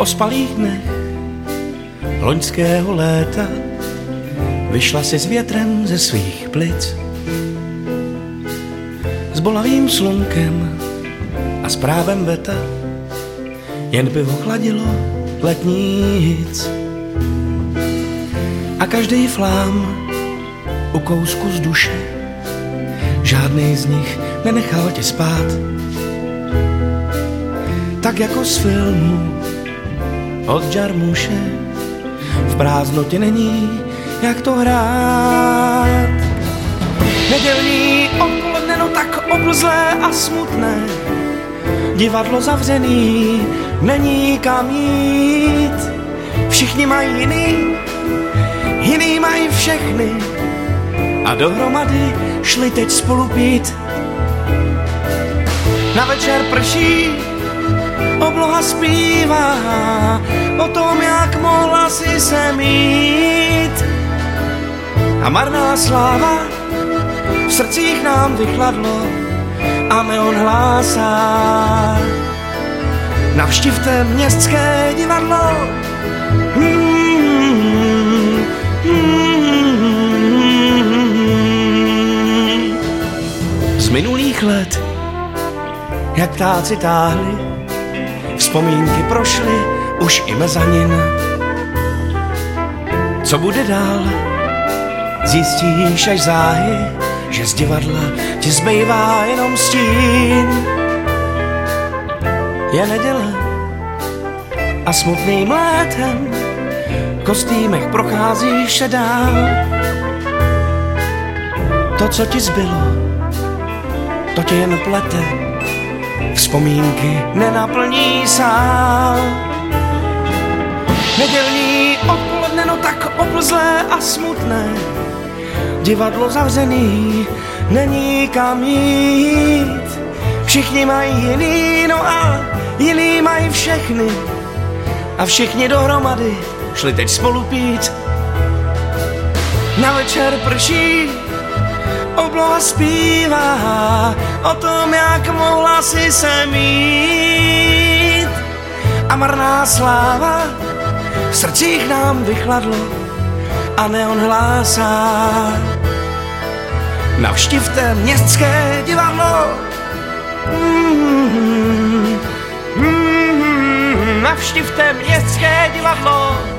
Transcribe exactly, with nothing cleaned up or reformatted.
ospalých dnech loňského léta vyšla si s větrem ze svých plic, s bolavým slunkem a s právem veta, jen by ho chladilo letní hic. A každý flám u kousku z duše, žádný z nich nenechal tě spát. Tak jako z filmu od Jarmuše, v prázdnotě není jak to hrát. Nedělní odpoledne, no tak oblzlé a smutné, divadlo zavřený, není kam jít. Všichni mají jiný, jiný mají všechny a dohromady šli teď spolu pít. Na večer prší, obloha zpívá o tom, jak mohla si se mít. A marná sláva v srdcích nám vychladlo a neon hlásá: navštivte městské divadlo. Hmm, hmm. Z minulých let, jak ptáci táhli, vzpomínky prošly už i mezanin. Co bude dál, zjistíš až záhy, že z divadla ti zbývá jenom stín. Je neděle a smutným létem v kostýmech procházíš se dál. To, co ti zbylo, to tě jen plete, vzpomínky nenaplní sál. Nedělní odpoledne, no tak oplzlé a smutné, divadlo zavřený, není kam jít. Všichni mají jiný, no a jiný mají všechny a všichni dohromady šli teď spolu pít. Na večer prší, obloha zpívá o tom, jak mohla si se mít. A marná sláva v srdcích nám vychladlo a neon hlásá: navštivte městské divadlo. Mm-hmm. Mm-hmm. Navštivte městské divadlo.